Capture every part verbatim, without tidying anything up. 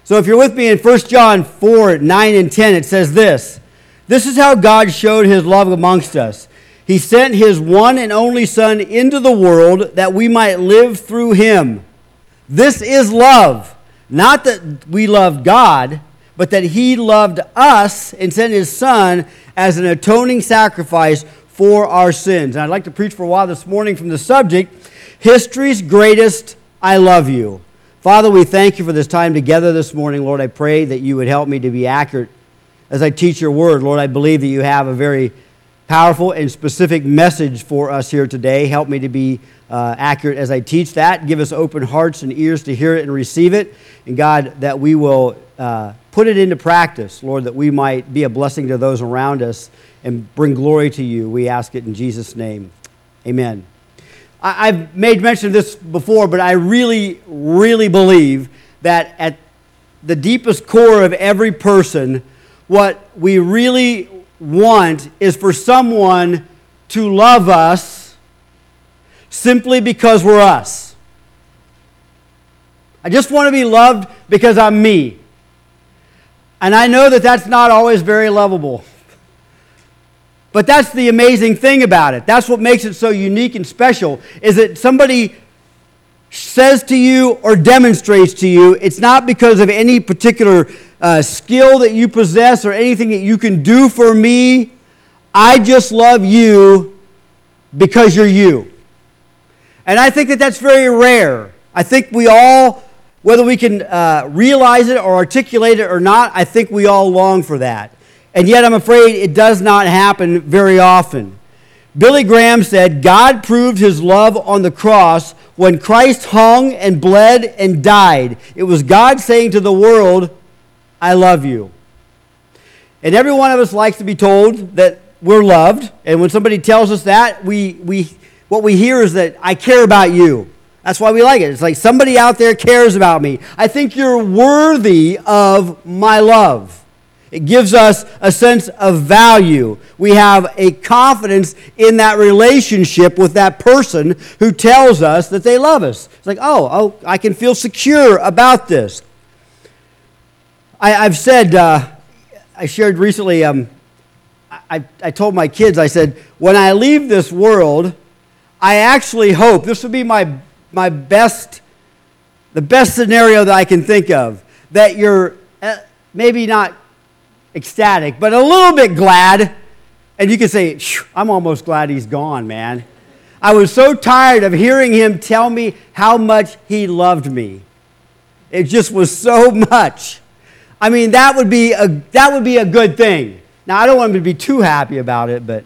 So if you're with me in First John four, nine and ten, it says this. This is how God showed his love amongst us. He sent his one and only Son into the world that we might live through him. This is love. Not that we loved God, but that he loved us and sent his Son as an atoning sacrifice for our sins. And I'd like to preach for a while this morning from the subject, History's Greatest I Love You. Father, we thank you for this time together this morning. Lord, I pray that you would help me to be accurate as I teach your word. Lord, I believe that you have a very powerful and specific message for us here today. Help me to be uh, accurate as I teach that. Give us open hearts and ears to hear it and receive it. And God, that we will uh, put it into practice, Lord, that we might be a blessing to those around us and bring glory to you. We ask it in Jesus' name. Amen. I, I've made mention of this before, but I really, really believe that at the deepest core of every person, what we really want is for someone to love us simply because we're us. I just want to be loved because I'm me. And I know that that's not always very lovable. But that's the amazing thing about it. That's what makes it so unique and special, is that somebody says to you or demonstrates to you, it's not because of any particular uh, skill that you possess or anything that you can do for me. I just love you because you're you. And I think that that's very rare. I think we all, whether we can uh, realize it or articulate it or not, I think we all long for that. And yet I'm afraid it does not happen very often. Billy Graham said, God proved his love on the cross when Christ hung and bled and died. It was God saying to the world, I love you. And every one of us likes to be told that we're loved. And when somebody tells us that, we, we what we hear is that I care about you. That's why we like it. It's like somebody out there cares about me. I think you're worthy of my love. It gives us a sense of value. We have a confidence in that relationship with that person who tells us that they love us. It's like, oh, oh I can feel secure about this. I, I've said, uh, I shared recently, um, I, I told my kids, I said, when I leave this world, I actually hope, this would be my, my best, the best scenario that I can think of, that you're uh, maybe not ecstatic, but a little bit glad. And you can say, I'm almost glad he's gone, man. I was so tired of hearing him tell me how much he loved me. It just was so much. I mean, that would be a, that would be a good thing. Now, I don't want him to be too happy about it, but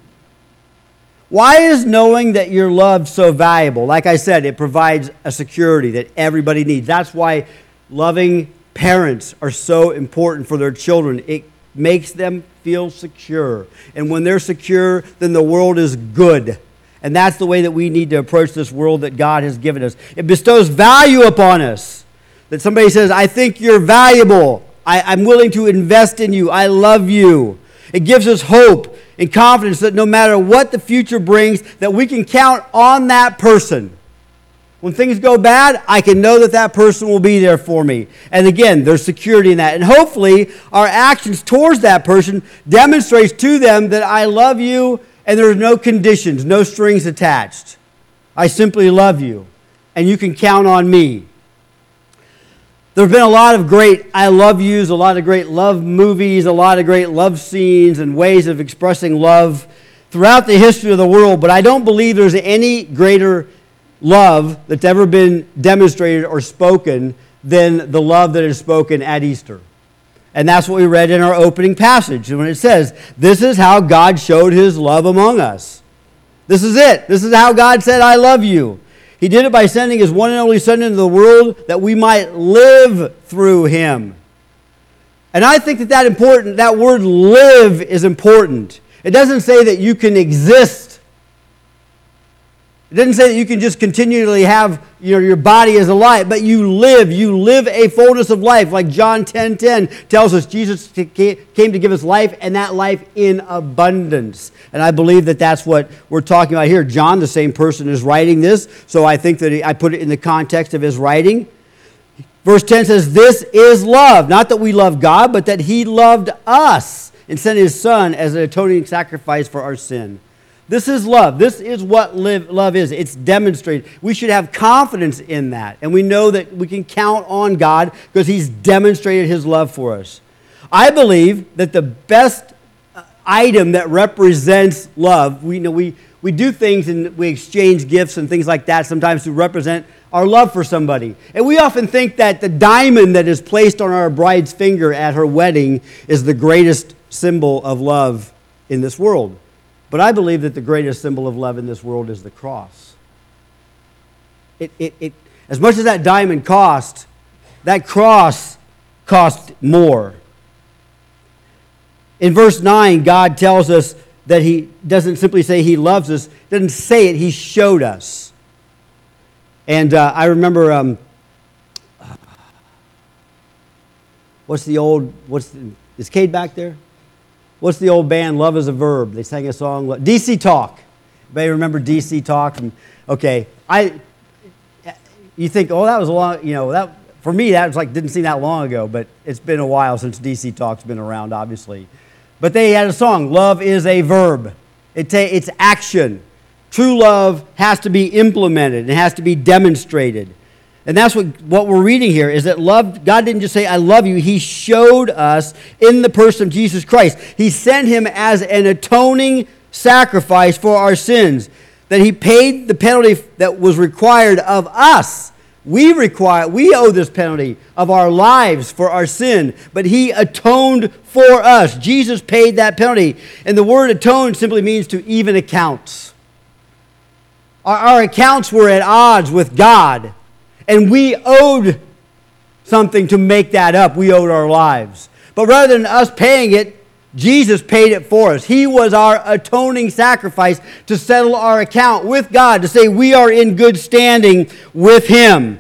why is knowing that you're loved so valuable? Like I said, it provides a security that everybody needs. That's why loving parents are so important for their children. It makes them feel secure. And when they're secure, then the world is good. And that's the way that we need to approach this world that God has given us. It bestows value upon us. That somebody says, I think you're valuable. I, I'm willing to invest in you. I love you. It gives us hope and confidence that no matter what the future brings, that we can count on that person. When things go bad, I can know that that person will be there for me. And again, there's security in that. And hopefully, our actions towards that person demonstrates to them that I love you and there's no conditions, no strings attached. I simply love you, and you can count on me. There have been a lot of great I love yous, a lot of great love movies, a lot of great love scenes and ways of expressing love throughout the history of the world, but I don't believe there's any greater love that's ever been demonstrated or spoken than the love that is spoken at Easter. And that's what we read in our opening passage when it says, this is how God showed his love among us. This is it. This is how God said, I love you. He did it by sending his one and only Son into the world that we might live through him. And I think that that important, that word live is important. It doesn't say that you can exist. It doesn't say that you can just continually have your, your body as a life, but you live. You live a fullness of life. Like John ten ten tells us, Jesus came to give us life, and that life in abundance. And I believe that that's what we're talking about here. John, the same person, is writing this, so I think that he, I put it in the context of his writing. Verse ten says, this is love. Not that we love God, but that he loved us and sent his son as an atoning sacrifice for our sin. This is love. This is what live, love is. It's demonstrated. We should have confidence in that. And we know that we can count on God because he's demonstrated his love for us. I believe that the best item that represents love, we know we, we do things and we exchange gifts and things like that sometimes to represent our love for somebody. And we often think that the diamond that is placed on our bride's finger at her wedding is the greatest symbol of love in this world. But I believe that the greatest symbol of love in this world is the cross. It, it, it, as much as that diamond cost, that cross cost more. In verse nine, God tells us that he doesn't simply say he loves us, doesn't say it, he showed us. And uh, I remember, um, what's the old, what's the, is Cade back there? What's the old band, Love is a Verb? They sang a song, D C Talk. Anybody remember D C Talk? And, okay, I, you think, oh, that was a long, you know, that for me, that was like, didn't seem that long ago, but it's been a while since D C Talk's been around, obviously. But they had a song, Love is a Verb. It ta- it's action. True love has to be implemented. It has to be demonstrated. And that's what, what we're reading here, is that love, God didn't just say, I love you. He showed us in the person of Jesus Christ. He sent him as an atoning sacrifice for our sins. That he paid the penalty that was required of us. We require, we owe this penalty of our lives for our sin. But he atoned for us. Jesus paid that penalty. And the word atone simply means to even accounts. Our, our accounts were at odds with God. And we owed something to make that up. We owed our lives. But rather than us paying it, Jesus paid it for us. He was our atoning sacrifice to settle our account with God, to say we are in good standing with him.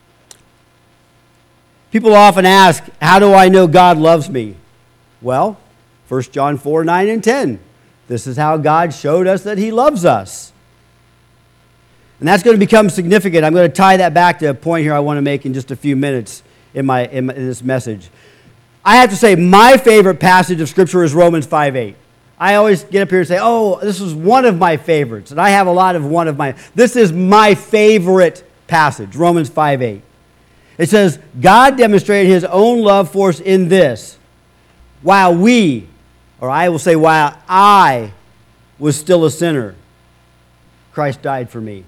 People often ask, how do I know God loves me? Well, First John four, nine, and ten. This is how God showed us that he loves us. And that's going to become significant. I'm going to tie that back to a point here I want to make in just a few minutes in, my, in, my, in this message. I have to say, my favorite passage of Scripture is Romans five eight. I always get up here and say, oh, this is one of my favorites. And I have a lot of one of my... This is my favorite passage, Romans five eight. It says, God demonstrated his own love for us in this. While we, or I will say, while I was still a sinner, Christ died for me.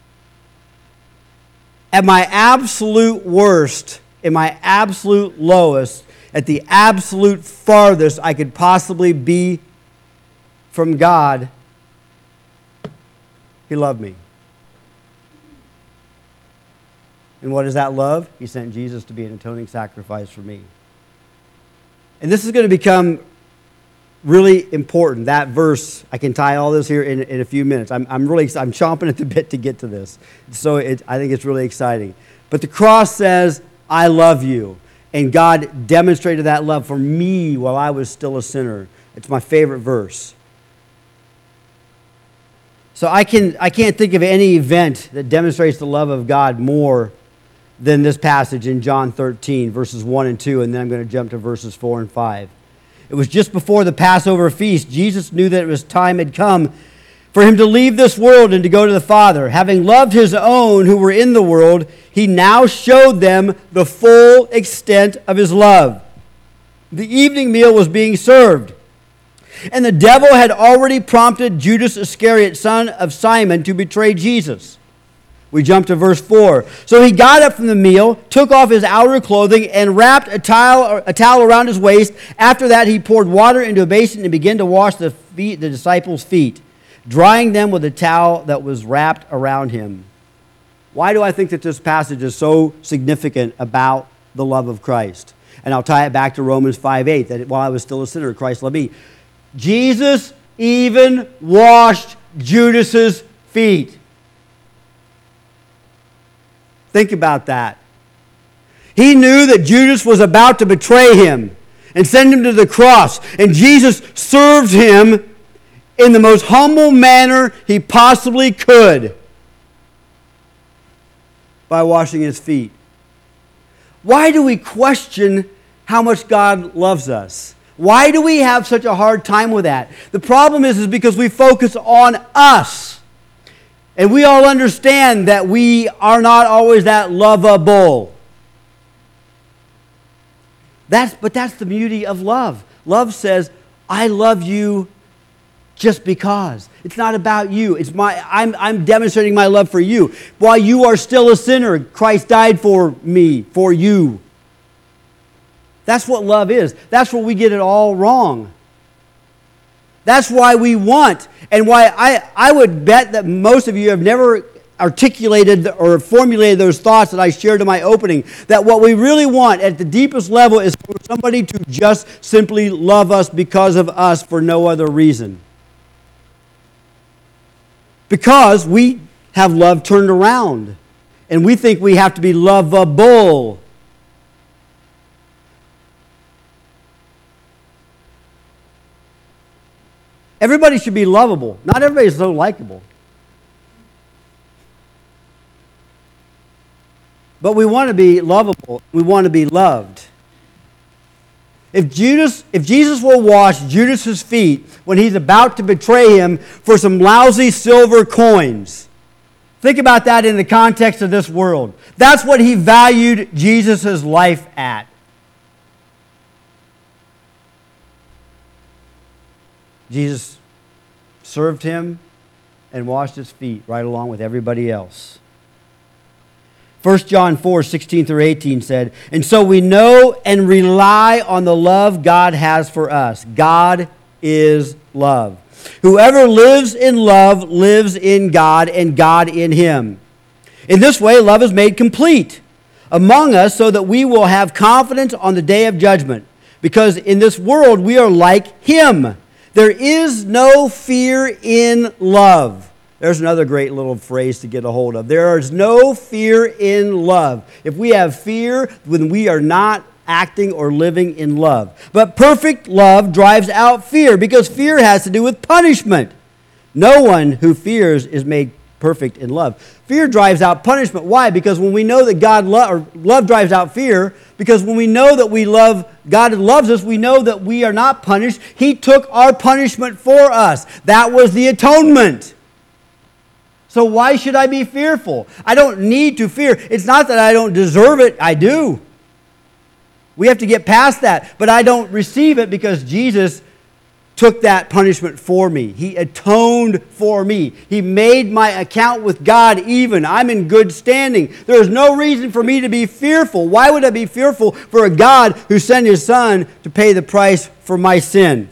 At my absolute worst, in my absolute lowest, at the absolute farthest I could possibly be from God, he loved me. And what is that love? He sent Jesus to be an atoning sacrifice for me. And this is going to become really important. That verse, I can tie all this here in, in a few minutes. I'm, I'm really, I'm chomping at the bit to get to this. So it, I think it's really exciting. But the cross says, I love you. And God demonstrated that love for me while I was still a sinner. It's my favorite verse. So I, can, I can't think of any event that demonstrates the love of God more than this passage in John thirteen, verses one and two, and then I'm going to jump to verses four and five. It was just before the Passover feast. Jesus knew that it was time had come for him to leave this world and to go to the Father. Having loved his own who were in the world, he now showed them the full extent of his love. The evening meal was being served, and the devil had already prompted Judas Iscariot, son of Simon, to betray Jesus. We jump to verse four. So he got up from the meal, took off his outer clothing, and wrapped a towel, a towel around his waist. After that, he poured water into a basin and began to wash the feet, the disciples' feet, drying them with a towel that was wrapped around him. Why do I think that this passage is so significant about the love of Christ? And I'll tie it back to Romans five eight, that while I was still a sinner, Christ loved me. Jesus even washed Judas's feet. Think about that. He knew that Judas was about to betray him and send him to the cross. And Jesus served him in the most humble manner he possibly could by washing his feet. Why do we question how much God loves us? Why do we have such a hard time with that? The problem is, is because we focus on us. And we all understand that we are not always that lovable. That's, but that's the beauty of love. Love says, I love you just because. It's not about you. It's my, I'm, I'm demonstrating my love for you. While you are still a sinner, Christ died for me, for you. That's what love is. That's where we get it all wrong. That's why we want, and why I, I would bet that most of you have never articulated or formulated those thoughts that I shared in my opening, that what we really want at the deepest level is for somebody to just simply love us because of us for no other reason. Because we have love turned around, and we think we have to be lovable. Everybody should be lovable. Not everybody is so likable. But we want to be lovable. We want to be loved. If Judas, if Jesus will wash Judas's feet when he's about to betray him for some lousy silver coins, think about that in the context of this world. That's what he valued Jesus' life at. Jesus served him and washed his feet right along with everybody else. First John four, sixteen through eighteen said, and so we know and rely on the love God has for us. God is love. Whoever lives in love lives in God and God in him. In this way, love is made complete among us so that we will have confidence on the day of judgment. Because in this world we are like him. There is no fear in love. There's another great little phrase to get a hold of. There is no fear in love. If we have fear, then we are not acting or living in love. But perfect love drives out fear, because fear has to do with punishment. No one who fears is made perfect in love. Fear drives out punishment. Why? Because when we know that God lo- or love drives out fear, because when we know that we love, God loves us, we know that we are not punished. He took our punishment for us. That was the atonement. So why should I be fearful? I don't need to fear. It's not that I don't deserve it. I do. We have to get past that. But I don't receive it because Jesus took that punishment for me. He atoned for me. He made my account with God even. I'm in good standing. There is no reason for me to be fearful. Why would I be fearful for a God who sent his Son to pay the price for my sin?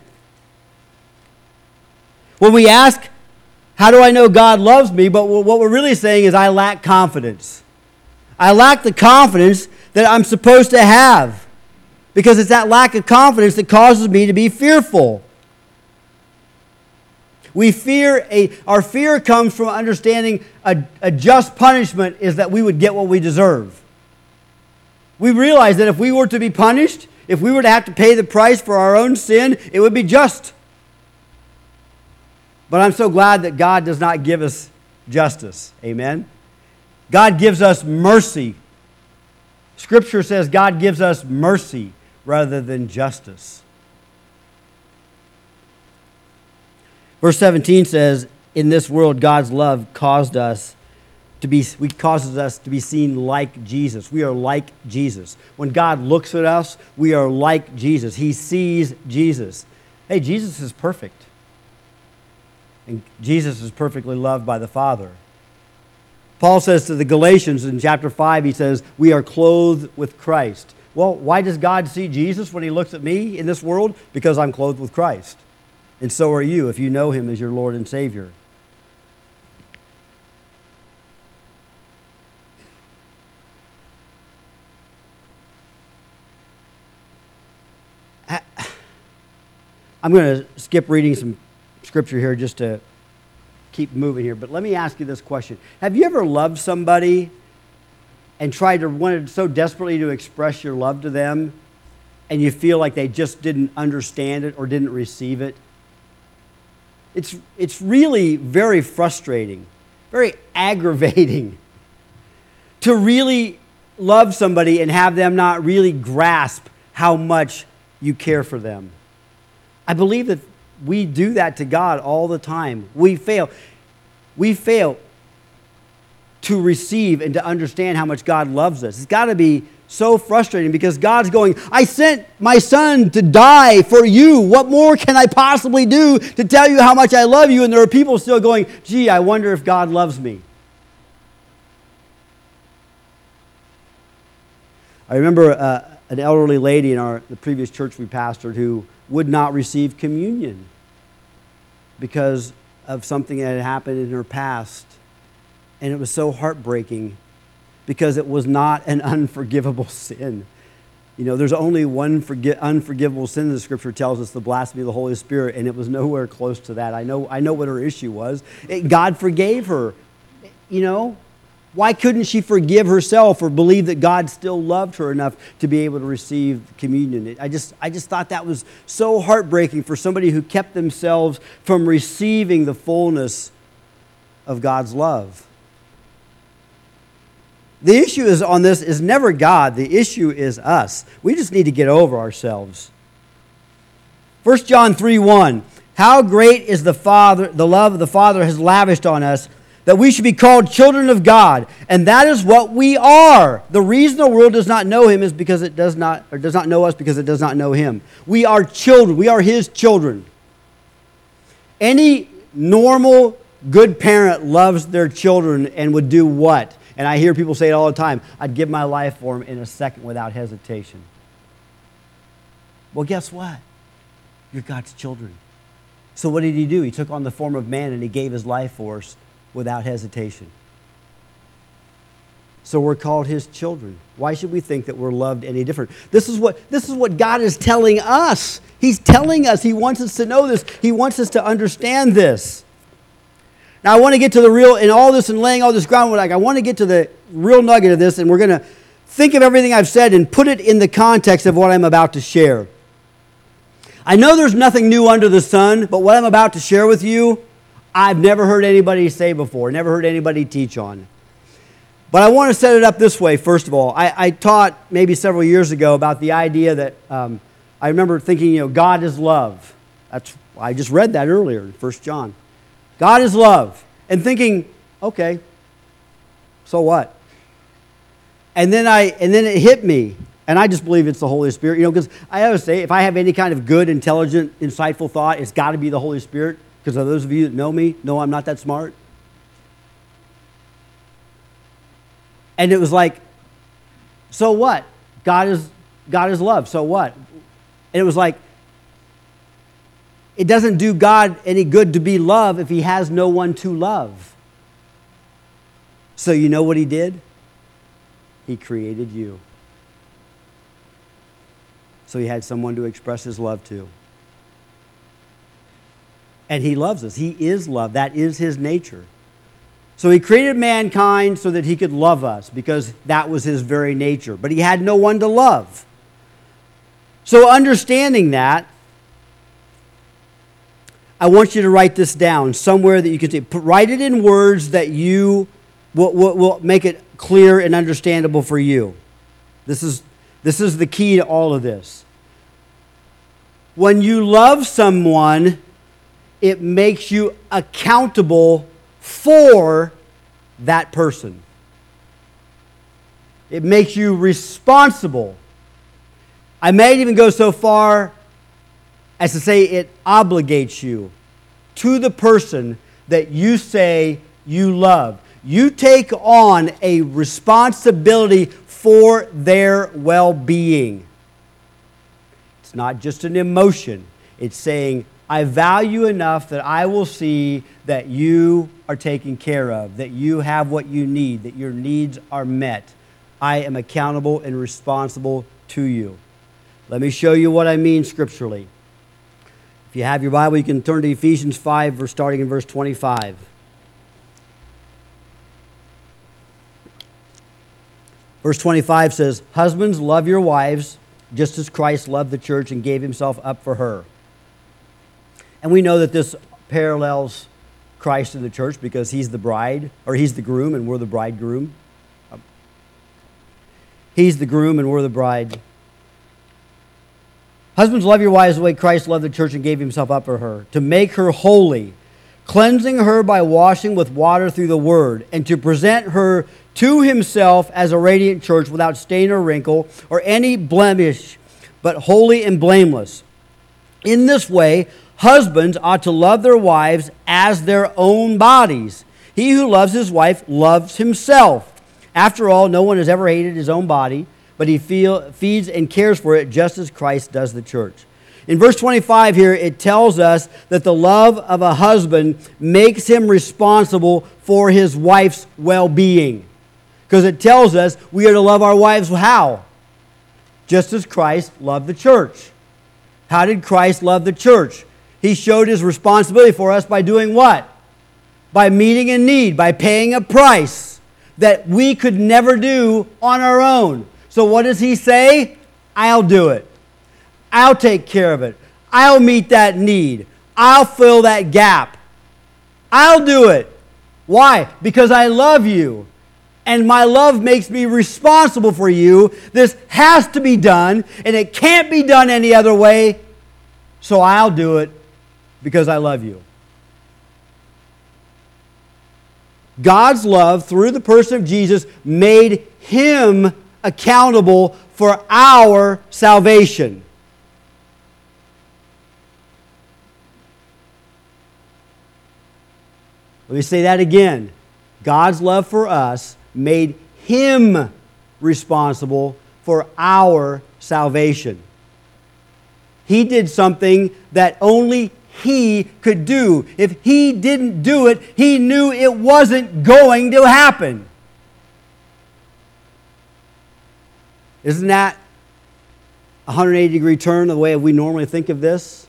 When we ask, how do I know God loves me? But what we're really saying is I lack confidence. I lack the confidence that I'm supposed to have, because it's that lack of confidence that causes me to be fearful. We fear, a, our fear comes from understanding a, a just punishment is that we would get what we deserve. We realize that if we were to be punished, if we were to have to pay the price for our own sin, it would be just. But I'm so glad that God does not give us justice. Amen? God gives us mercy. Scripture says God gives us mercy rather than justice. Verse seventeen says, in this world God's love caused us to be, we causes us to be seen like Jesus. We are like Jesus. When God looks at us, we are like Jesus. He sees Jesus. Hey, Jesus is perfect. And Jesus is perfectly loved by the Father. Paul says to the Galatians in chapter five, he says, we are clothed with Christ. Well, why does God see Jesus when he looks at me in this world? Because I'm clothed with Christ. And so are you if you know him as your Lord and Savior. I'm going to skip reading some scripture here just to keep moving here. But let me ask you this question. Have you ever loved somebody and tried to wanted so desperately to express your love to them, and you feel like they just didn't understand it or didn't receive it? It's, it's really very frustrating, very aggravating to really love somebody and have them not really grasp how much you care for them. I believe that we do that to God all the time. We fail. We fail to receive and to understand how much God loves us. It's got to be so frustrating because God's going, I sent my son to die for you. What more can I possibly do to tell you how much I love you? And there are people still going, gee, I wonder if God loves me. I remember uh, an elderly lady in our the previous church we pastored who would not receive communion because of something that had happened in her past. And it was so heartbreaking because it was not an unforgivable sin. You know, there's only one forgi- unforgivable sin the Scripture tells us, the blasphemy of the Holy Spirit, and it was nowhere close to that. I know, I know what her issue was. It, God forgave her. You know, why couldn't she forgive herself or believe that God still loved her enough to be able to receive communion? It, I just, I just thought that was so heartbreaking for somebody who kept themselves from receiving the fullness of God's love. The issue is on this is never God. The issue is us. We just need to get over ourselves. First John three one. How great is the Father, the love the Father has lavished on us, that we should be called children of God, and that is what we are. The reason the world does not know him is because it does not, or does not know us because it does not know him. We are children. We are his children. Any normal, good parent loves their children and would do what? And I hear people say it all the time. I'd give my life for him in a second without hesitation. Well, guess what? You're God's children. So what did he do? He took on the form of man and he gave his life for us without hesitation. So we're called his children. Why should we think that we're loved any different? This is what, this is what God is telling us. He's telling us. He wants us to know this. He wants us to understand this. Now, I want to get to the real, in all this and laying all this groundwork, like I want to get to the real nugget of this, and we're going to think of everything I've said and put it in the context of what I'm about to share. I know there's nothing new under the sun, but what I'm about to share with you, I've never heard anybody say before, never heard anybody teach on. But I want to set it up this way, first of all. I, I taught maybe several years ago about the idea that, um, I remember thinking, you know, God is love. That's, I just read that earlier in First John. God is love. And thinking, okay, so what? And then I and then it hit me. And I just believe it's the Holy Spirit. You know, because I always say, if I have any kind of good, intelligent, insightful thought, it's got to be the Holy Spirit. Because of those of you that know me, know I'm not that smart. And it was like, so what? God is God is love. So what? And it was like, it doesn't do God any good to be love if he has no one to love. So you know what he did? He created you. So he had someone to express his love to. And he loves us. He is love. That is his nature. So he created mankind so that he could love us because that was his very nature. But he had no one to love. So understanding that, I want you to write this down somewhere that you can see. Write it in words that you will, will, will make it clear and understandable for you. This is, this is the key to all of this. When you love someone, it makes you accountable for that person. It makes you responsible. I may even go so far as to say it obligates you to the person that you say you love. You take on a responsibility for their well-being. It's not just an emotion. It's saying, I value enough that I will see that you are taken care of, that you have what you need, that your needs are met. I am accountable and responsible to you. Let me show you what I mean scripturally. If you have your Bible, you can turn to Ephesians five, verse, starting in verse twenty-five. Verse twenty-five says, husbands, love your wives, just as Christ loved the church and gave himself up for her. And we know that this parallels Christ in the church because he's the bride, or he's the groom and we're the bridegroom. He's the groom and we're the bride. Husbands, love your wives the way Christ loved the church and gave himself up for her, to make her holy, cleansing her by washing with water through the word, and to present her to himself as a radiant church without stain or wrinkle or any blemish, but holy and blameless. In this way, husbands ought to love their wives as their own bodies. He who loves his wife loves himself. After all, no one has ever hated his own body, but he feel, feeds and cares for it just as Christ does the church. In verse twenty-five here, it tells us that the love of a husband makes him responsible for his wife's well-being. Because it tells us we are to love our wives how? Just as Christ loved the church. How did Christ love the church? He showed his responsibility for us by doing what? By meeting a need, by paying a price that we could never do on our own. So what does he say? I'll do it. I'll take care of it. I'll meet that need. I'll fill that gap. I'll do it. Why? Because I love you. And my love makes me responsible for you. This has to be done, and it can't be done any other way. So I'll do it because I love you. God's love, through the person of Jesus, made him accountable for our salvation. Let me say that again. God's love for us made him responsible for our salvation. He did something that only he could do. If he didn't do it, he knew it wasn't going to happen. Isn't that a one hundred eighty degree turn of the way we normally think of this?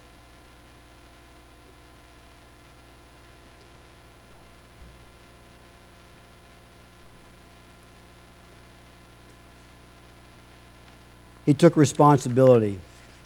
He took responsibility.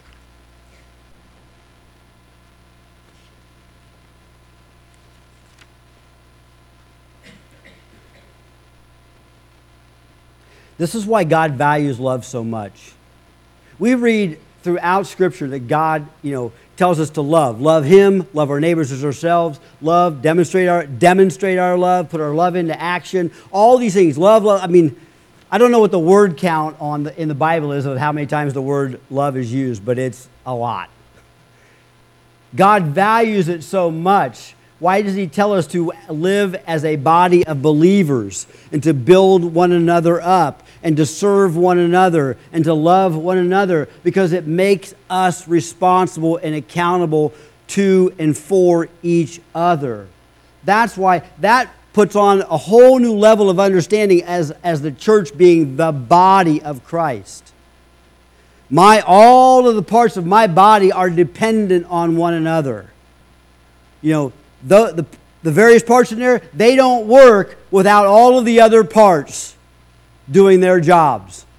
This is why God values love so much. We read throughout Scripture that God, you know, tells us to love. Love him, love our neighbors as ourselves, love, demonstrate our, demonstrate our love, put our love into action. All these things. Love, love, I mean, I don't know what the word count on the, in the Bible is of how many times the word love is used, but it's a lot. God values it so much. Why does he tell us to live as a body of believers and to build one another up and to serve one another and to love one another? Because it makes us responsible and accountable to and for each other. That's why that puts on a whole new level of understanding as, as the church being the body of Christ. My, all of the parts of my body are dependent on one another. You know, the, the, the various parts in there, they don't work without all of the other parts doing their jobs.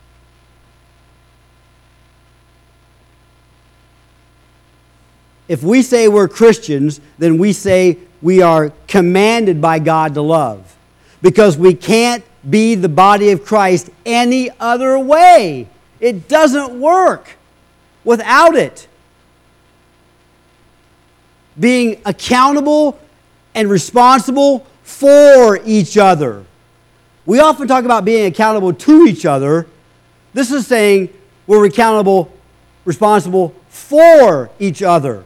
If we say we're Christians, then we say we are commanded by God to love. Because we can't be the body of Christ any other way. It doesn't work without it. Being accountable and responsible for each other. We often talk about being accountable to each other. This is saying we're accountable, responsible for each other.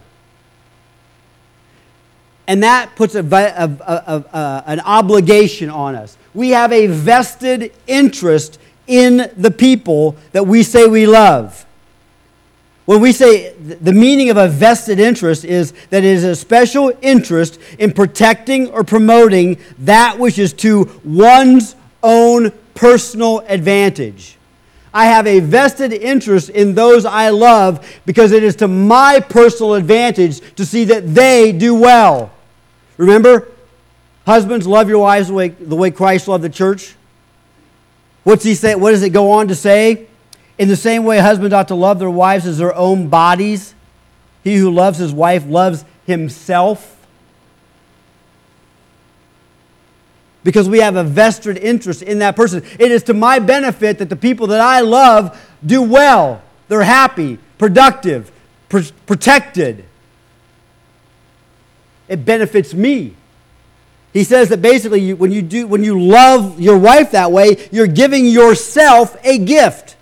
And that puts a, a, a, a, an obligation on us. We have a vested interest in the people that we say we love. When we say the meaning of a vested interest is that it is a special interest in protecting or promoting that which is to one's own personal advantage. I have a vested interest in those I love because it is to my personal advantage to see that they do well. Remember, husbands, love your wives the way, the way Christ loved the church. What's he say? What does it go on to say? In the same way, husbands ought to love their wives as their own bodies. He who loves his wife loves himself. because we have a vested interest in that person. It is to my benefit that the people that I love do well. They're happy, productive, pr- protected. It benefits me. He says that basically you, when you do, when you love your wife that way, you're giving yourself a gift.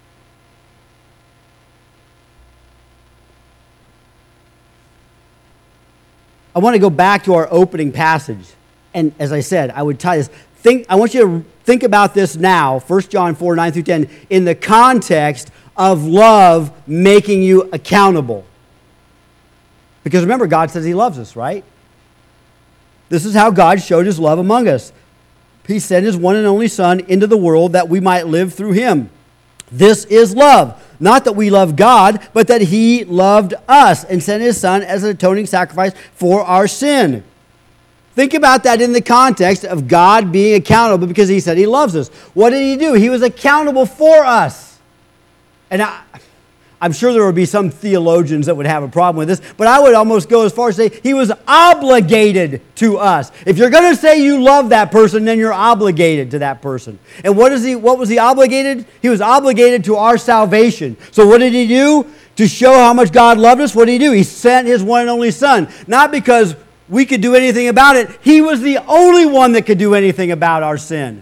I want to go back to our opening passage. And as I said, I would tell you this. Think, I want you to think about this now, First John four, nine through ten, in the context of love making you accountable. Because remember, God says He loves us, right? This is how God showed His love among us. He sent His one and only Son into the world that we might live through Him. This is love. Not that we love God, but that He loved us and sent His Son as an atoning sacrifice for our sin. Think about that in the context of God being accountable because He said He loves us. What did He do? He was accountable for us. And I, I'm sure there would be some theologians that would have a problem with this, but I would almost go as far as to say He was obligated to us. If you're going to say you love that person, then you're obligated to that person. And what is he? What was He obligated? He was obligated to our salvation. So what did He do? To show how much God loved us, what did He do? He sent His one and only Son. Not because we could do anything about it. He was the only one that could do anything about our sin.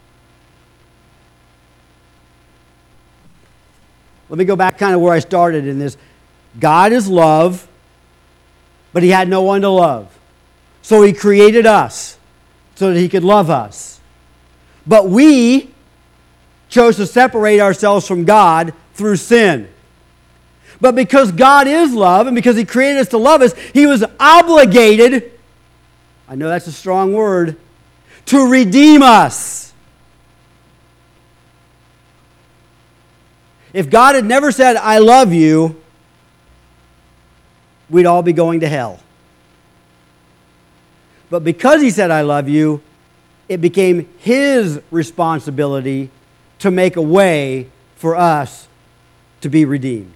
Let me go back kind of where I started in this. God is love, but He had no one to love. So He created us so that He could love us. But we chose to separate ourselves from God through sin. But because God is love and because He created us to love us, He was obligated, I know that's a strong word, to redeem us. If God had never said, I love you, we'd all be going to hell. But because He said, I love you, it became His responsibility to make a way for us to be redeemed.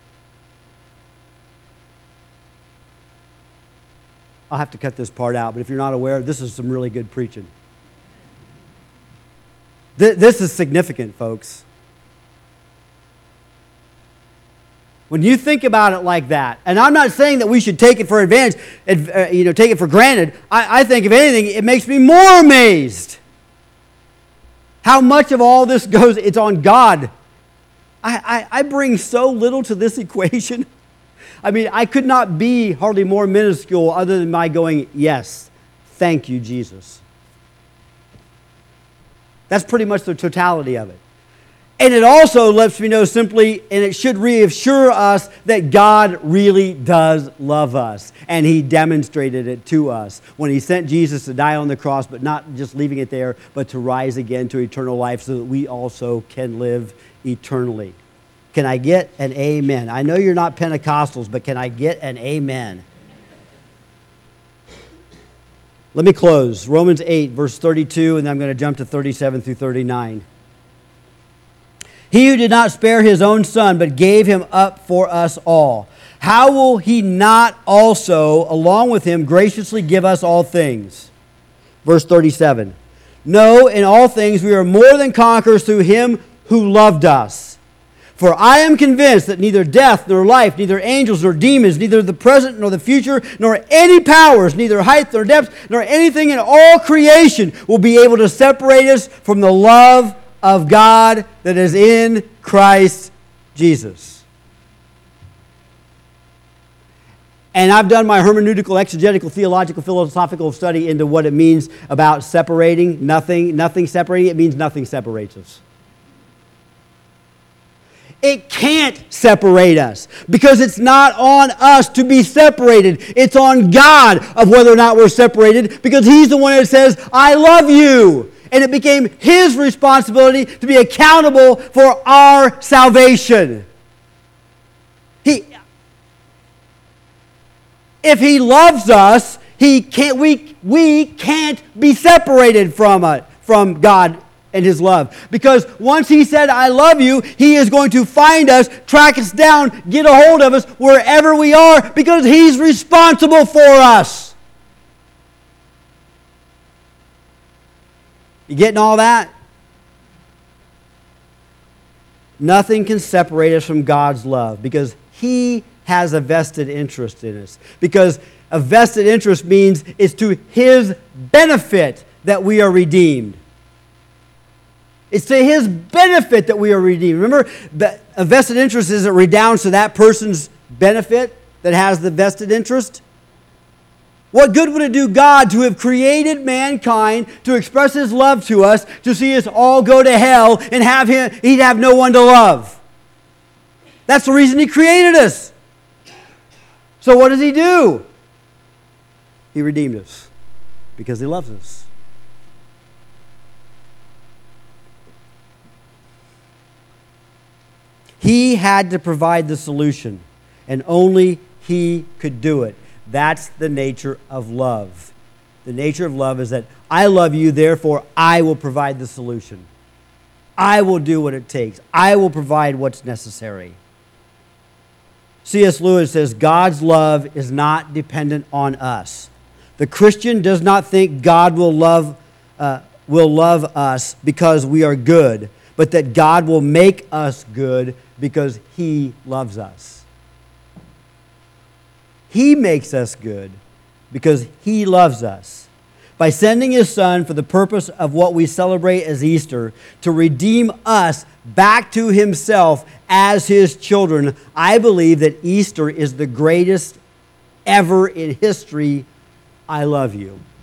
I'll have to cut this part out, but if you're not aware, this is some really good preaching. Th- this is significant, folks. When you think about it like that, and I'm not saying that we should take it for advantage, uh, you know, take it for granted. I, I think, if anything, it makes me more amazed how much of all this goes, it's on God. I, I, I bring so little to this equation. I mean, I could not be hardly more minuscule other than my going, yes, thank you, Jesus. That's pretty much the totality of it. And it also lets me know simply, and it should reassure us that God really does love us. And He demonstrated it to us when He sent Jesus to die on the cross, but not just leaving it there, but to rise again to eternal life so that we also can live eternally. Can I get an amen? I know you're not Pentecostals, but can I get an amen? Let me close. Romans eight, verse thirty-two, and then I'm going to jump to thirty-seven through thirty-nine. He who did not spare His own Son, but gave Him up for us all, how will He not also, along with Him, graciously give us all things? Verse thirty-seven. No, in all things we are more than conquerors through Him who loved us. For I am convinced that neither death nor life, neither angels nor demons, neither the present nor the future, nor any powers, neither height nor depth, nor anything in all creation will be able to separate us from the love of God that is in Christ Jesus. And I've done my hermeneutical, exegetical, theological, philosophical study into what it means about separating, nothing, nothing separating. It means nothing separates us. It can't separate us because it's not on us to be separated. It's on God of whether or not we're separated because He's the one that says, I love you. And it became His responsibility to be accountable for our salvation. He, if He loves us, He can't, we, we can't be separated from it, from God and His love. Because once He said, I love you, He is going to find us, track us down, get a hold of us wherever we are because He's responsible for us. You getting all that? Nothing can separate us from God's love because He has a vested interest in us. Because a vested interest means it's to His benefit that we are redeemed. It's to His benefit that we are redeemed. Remember, a vested interest is it redounds to that person's benefit that has the vested interest? What good would it do God to have created mankind, to express His love to us, to see us all go to hell and have him, He'd have no one to love? That's the reason He created us. So what does He do? He redeemed us because He loves us. He had to provide the solution, and only He could do it. That's the nature of love. The nature of love is that I love you, therefore I will provide the solution. I will do what it takes. I will provide what's necessary. C S Lewis says, God's love is not dependent on us. The Christian does not think God will love, uh, will love us because we are good, but that God will make us good because He loves us. He makes us good because He loves us. By sending His Son for the purpose of what we celebrate as Easter, to redeem us back to Himself as His children, I believe that Easter is the greatest ever in history. I love you.